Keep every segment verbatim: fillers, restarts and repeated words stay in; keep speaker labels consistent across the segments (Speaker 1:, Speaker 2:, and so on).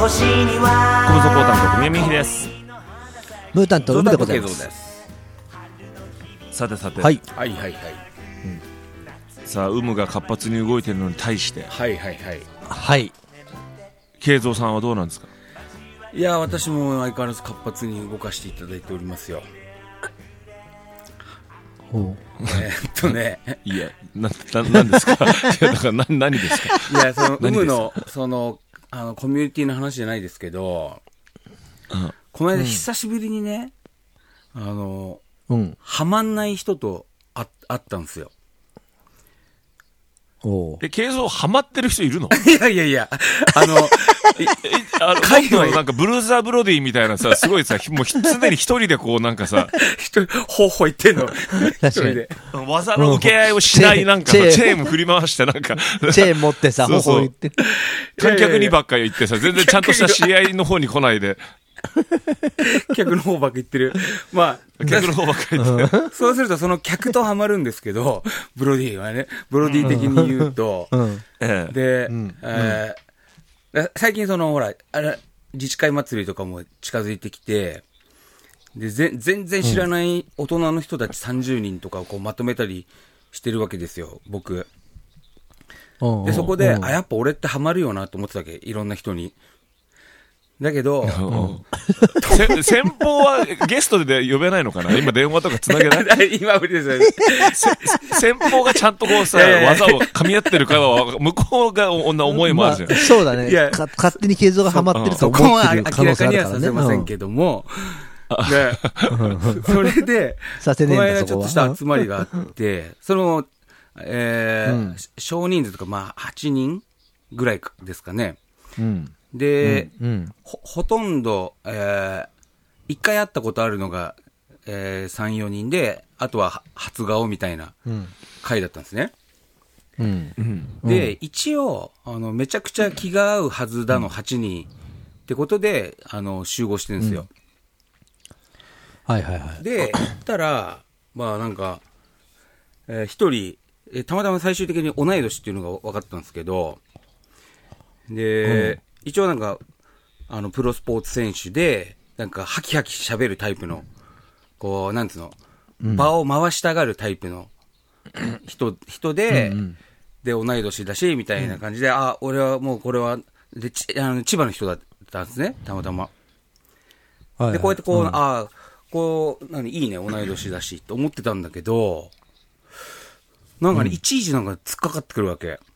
Speaker 1: 星には
Speaker 2: コムソコータンと宮美です。
Speaker 3: ムータンと海でございます。
Speaker 2: さてさて、
Speaker 3: はい、
Speaker 4: はいはいはい、
Speaker 2: うん、さあ、ウムが活発に動いているのに対して、
Speaker 4: はいはいはい
Speaker 3: はい、
Speaker 2: 慶三さんはどうなんですか？
Speaker 4: いや、私も相変わらず活発に動かしていただいておりますよ。
Speaker 3: ほう
Speaker 4: えー、っとね
Speaker 2: いや、な、な、なんですかいや、だからな、何ですか？
Speaker 4: いや、その、ウムの、その、あの、コミュニティの話じゃないですけど、うん、この間久しぶりにね、うん、あの、うん、はまんない人と会ったんですよ。
Speaker 2: おえ、慶三ハマってる人いるの？
Speaker 4: いやいやいや、あの、
Speaker 2: あの、海外のなんかブルーザーブロディみたいなさ、すごいさ、もう常に一人でこうなんかさ、
Speaker 4: 一人、ほうほう言ってんの。一人で。
Speaker 2: 技の受け合いをしないなんかさ、チェーン振り回してなんか。
Speaker 3: チェーン持ってさ、ほうほう言って。
Speaker 2: 観客にばっかり言ってさ、全然ちゃんとした試合の方に来ないで。
Speaker 4: 客の方ばっか言ってる。まあ、
Speaker 2: 客の方ばっかり言ってる。
Speaker 4: そうするとその客とハマるんですけど、ブロディはね、ブロディ的に言うと、うん、で、うんえー、最近そのほら、あれ、自治会祭りとかも近づいてきて、で、ぜ全然知らない大人の人たちさんじゅうにんとかをこうまとめたりしてるわけですよ、僕。で、そこで、あ、やっぱ俺ってハマるよなと思ってたわけ、いろんな人に。だけど、
Speaker 2: うん、先方はゲストで呼べないのかな？今電話とかつなげない？
Speaker 4: 今無理ですよね。
Speaker 2: 先方がちゃんとこうさ、技を噛み合ってるかは、向こうが思いもあるじゃん。
Speaker 3: まあ、そうだね。いやか勝手に継続がハマってると思ってる可能性あるからね。そこは明らかにはさ
Speaker 4: せませんけども、うん、でそれで、この間ちょっとした集まりがあって、その、えーうん、少人数とか、まあ、はちにんぐらいですかね。うんで、うんうん、ほ、ほとんど、えー、一回会ったことあるのが、えー、さん、よにんで、あとは初顔みたいな回だったんですね。うんうん、で、うん、一応、あの、めちゃくちゃ気が合うはずだのはちにんってことで、あの、集合してるんですよ。
Speaker 3: うん、はいはいはい。
Speaker 4: で、行ったら、まあなんか、えー、一人、えー、たまたま最終的に同い年っていうのが分かったんですけど、で、うん一応なんか、あの、プロスポーツ選手で、なんか、ハキハキ喋るタイプの、こう、なんつうの、うん、場を回したがるタイプの人、人で、うんうん、で、同い年だし、みたいな感じで、うん、あ、俺はもうこれは、で、ちあの千葉の人だったんですね、たまたま。はいはい、で、こうやってこう、うん、あ、こう、何、いいね、同い年だし、と思ってたんだけど、なんかね、うん、いちいちなんか突っかかってくるわけ。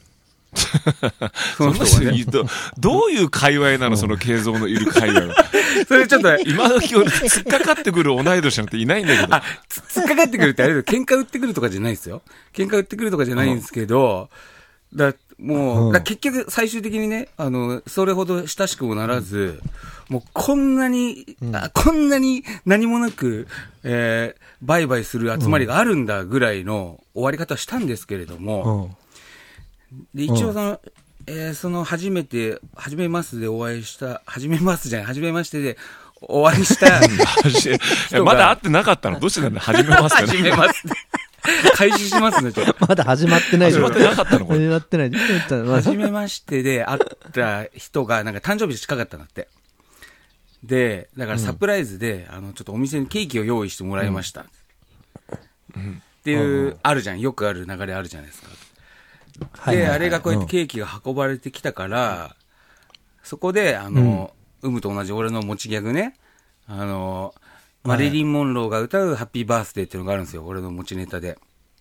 Speaker 2: その人がね、ど, どういう界隈なの、その慶三のいる界隈は。
Speaker 4: それちょっと、
Speaker 2: 今時俺、突っかかってくる同い年なんていないんだけど。
Speaker 4: あ、突っかかってくるってあれだよ、喧嘩売ってくるとかじゃないですよ。喧嘩売ってくるとかじゃないんですけど、だもう、だ結局最終的にね、あの、それほど親しくもならず、もうこんなに、うん、あこんなに何もなく、えー、バイバイする集まりがあるんだぐらいの終わり方したんですけれども、うんで、一応その、うんえー、その初めて、初めますでお会いした、初めますじゃない、初めましてでお会いした
Speaker 2: 人が。まだ会ってなかったの？どうしてなんだ初めますって、ね。
Speaker 4: 初めますで。開始しますね、ちょっと。
Speaker 3: まだ始まってない
Speaker 2: 始まってなかったのこれ。
Speaker 3: 始まってない。
Speaker 4: 初めましてで会った人が、なんか誕生日近かったんだって。で、だからサプライズで、うん、あの、ちょっとお店にケーキを用意してもらいました。うん、っていう、うん、あるじゃん。よくある流れあるじゃないですか。で、はいはいはい、あれがこうやってケーキが運ばれてきたから、うん、そこで、あの、うん、ウムと同じ俺の持ちギャグね、あの、マリリン・モンローが歌うハッピーバースデーっていうのがあるんですよ、俺の持ちネタで。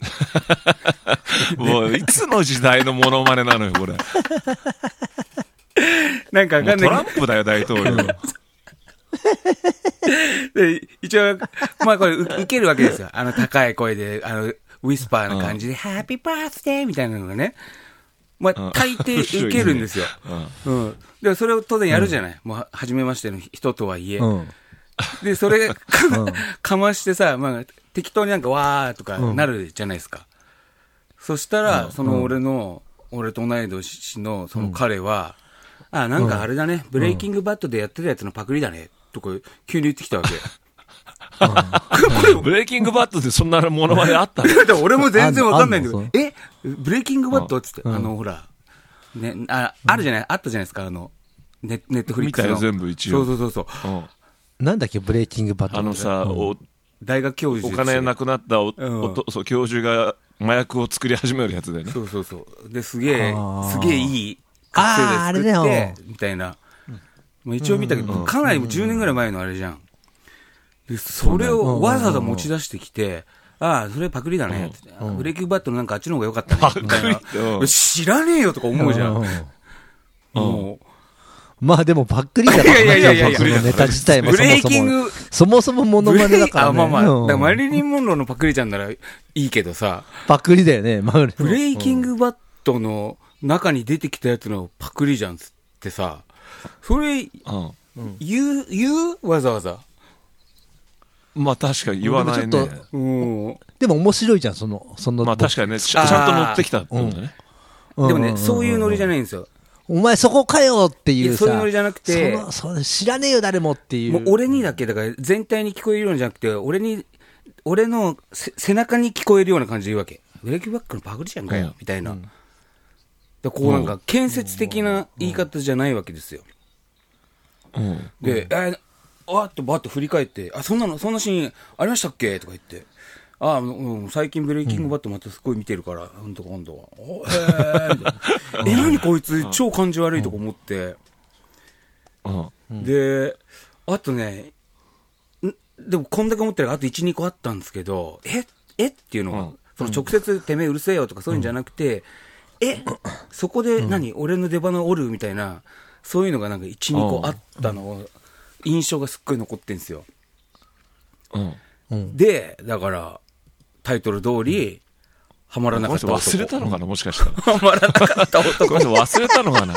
Speaker 2: もう、いつの時代のモノマネなのよ、これ。
Speaker 4: なんかわかんない。
Speaker 2: トランプだよ、大統領。
Speaker 4: で、一応、まあこれ、受けるわけですよ。あの、高い声で、あの、ウィスパーな感じで、うん、ハッピーバースデーみたいなのがね、まあ、大抵受けるんですよ。うん。うん、で、それを当然やるじゃない。うん、もう、初めましての人とはいえ。うん、で、それか、うん、かましてさ、まあ、適当になんか、わーとかなるじゃないですか。うん、そしたら、うん、その俺の、うん、俺と同い年の、その彼は、うん、あ、なんかあれだね、うん、ブレイキングバットでやってたやつのパクリだね、とか、急に言ってきたわけ。
Speaker 2: うん、ブレイキングバットでそんなものまであったの？
Speaker 4: 俺も全然わかんないんだけど、えブレイキングバットっつって、あの、ほら、ね、あ、あるじゃない、あったじゃないですか、あの、 ネネットフリックスの。
Speaker 2: 見たよ、全部一応。
Speaker 4: そうそうそうそう。
Speaker 2: うん、
Speaker 3: なんだっけ、ブレイキングバット。
Speaker 2: あのさ、
Speaker 3: うん、
Speaker 2: お
Speaker 4: 大学教授
Speaker 2: お金なくなったお、
Speaker 4: うん
Speaker 2: おとそう教授が麻薬を作り始めるやつだよね。
Speaker 4: そうそうそう。で、すげえ
Speaker 3: あー、
Speaker 4: すげえいい覚醒
Speaker 3: あーあれ
Speaker 4: 剤作っ
Speaker 3: だよ
Speaker 4: て、みたいな。まあ、一応見たけど、かなりもうじゅうねんぐらい前のあれじゃん。で、それをわざわざ持ち出してきて、ああ、それパクリだね。ってあブレイキングバットのなんかあっちの方が良かったね。みたいな。
Speaker 2: うん
Speaker 4: 知らねえよとか思うじゃん。
Speaker 3: うん
Speaker 4: も
Speaker 3: まあでもパックリだから
Speaker 4: いやいやいやいや
Speaker 3: そのネタ自体
Speaker 4: う、ブレイ
Speaker 3: もそもそも。
Speaker 4: キング、
Speaker 3: そもそもモノマネだからね。
Speaker 4: あ、まあまあ、だ
Speaker 3: うん
Speaker 4: からマリリン・モンローのパクリちゃんならいいけどさ、
Speaker 3: パクリだよね、まあ、
Speaker 4: ブレイキングバットの中に出てきたやつのパクリじゃんつってさ、それ、
Speaker 2: うん
Speaker 4: 言う、言うわざわざ。
Speaker 2: まあ確かに言わないね
Speaker 3: でもちょっ。
Speaker 4: うん。
Speaker 3: でも面白いじゃん、その、その。
Speaker 2: まあ確かにね、ちゃちゃんと乗ってきたってことだね。
Speaker 3: うん
Speaker 4: でもね、そういうノリじゃないんですよ。
Speaker 3: お前そこかよって
Speaker 4: い
Speaker 3: いうさ。
Speaker 4: やそういうノリじゃなくて
Speaker 3: そのその知らねえよ誰もっていう。
Speaker 4: もう俺にだけ、だから全体に聞こえるようじゃなくて、俺に、俺のせ背中に聞こえるような感じで言うわけ。ブレイキングバックのパクリじゃんかよ、
Speaker 2: うん
Speaker 4: みたいな。でこうなんか、建設的な言い方じゃないわけですよ。
Speaker 2: うん
Speaker 4: で、えー、わーっとバーッと振り返って、あ、そんなの、そんなシーンありましたっけとか言って。あ、うん、最近ブレイキングバットまたすごい見てるから、ほんと今度は。おへーみたいな。え、何こいつ、超感じ悪いとか思って。
Speaker 2: うん
Speaker 4: で、あとね、んでもこんだけ思ってるからあといち、にこあったんですけど、ええっていうのが、
Speaker 2: うん
Speaker 4: その直接てめえうるせえよとかそういうんじゃなくて、えそこで何、俺の出花おるみたいな、そういうのがなんかいち、にこあったのを、印象がすっごい残ってんですよ。
Speaker 2: うん
Speaker 3: うん
Speaker 4: で、だから、タイトル通り、ハマらなかった男。
Speaker 2: 忘れたのかなもしかしたら。
Speaker 4: ハマらなかった男。
Speaker 2: この人忘れたのかな
Speaker 4: だ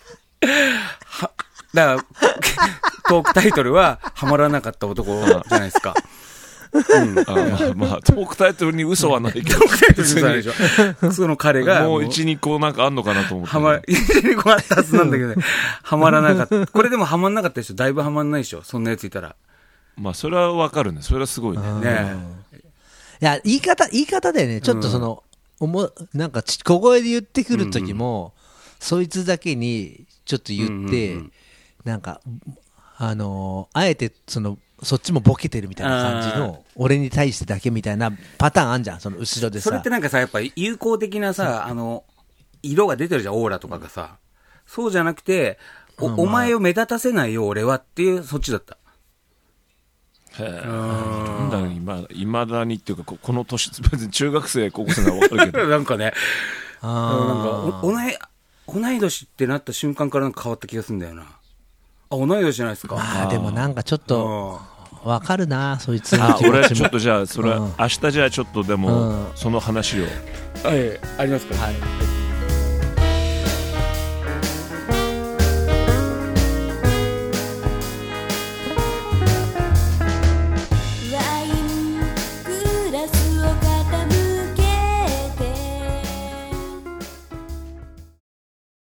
Speaker 4: から、トークタイトルは、ハマらなかった男じゃないですか。うん。ト
Speaker 2: あまあまあ、トークタイトルに嘘はないけど。
Speaker 4: ークタイトルじゃないでしょ。その彼が、
Speaker 2: もう一、二個なんかあんのかなと思って。
Speaker 4: はま、いちにこあったはずなんだけどね。ハマらなかった。これでもハマんなかったでしょ。だいぶハマんないでしょ。そんなやついたら。
Speaker 2: まあ、それはわかるね。それはすごいね。
Speaker 4: ね
Speaker 3: いや、言い方、言い方だよね。ちょっとその、おも、なんかち、小声で言ってくるときも、そいつだけに、ちょっと言って、
Speaker 4: うんうんうん
Speaker 3: なんか、あのーあえて、その、そっちもボケてるみたいな感じの、俺に対してだけみたいなパターンあんじゃん、その後ろでさ。
Speaker 4: それってなんかさ、やっぱ友好的なさ、あの、色が出てるじゃん、オーラとかがさ。そうじゃなくて、お、
Speaker 3: うん
Speaker 4: お前を目立たせないよ、俺はっていう、そっちだった。
Speaker 2: へえ。なんだろう、今、いまだにっていうか、ここの年、別に中学生、高校生ならわかるけど。
Speaker 4: なんかね、
Speaker 3: あ
Speaker 4: なんかお、同い、同い年ってなった瞬間からなんか変わった気がするんだよな。あ、同い年じゃないですか。
Speaker 3: まあでもなんかちょっと、わかるな、そいつの
Speaker 2: あ、
Speaker 3: 気持
Speaker 2: 俺
Speaker 3: ちも。
Speaker 2: ちょっとじゃあ、それは
Speaker 3: うん、
Speaker 2: 明日じゃあちょっとでも
Speaker 3: う、ん
Speaker 2: その話を。
Speaker 4: はい、ありますか。
Speaker 3: はい。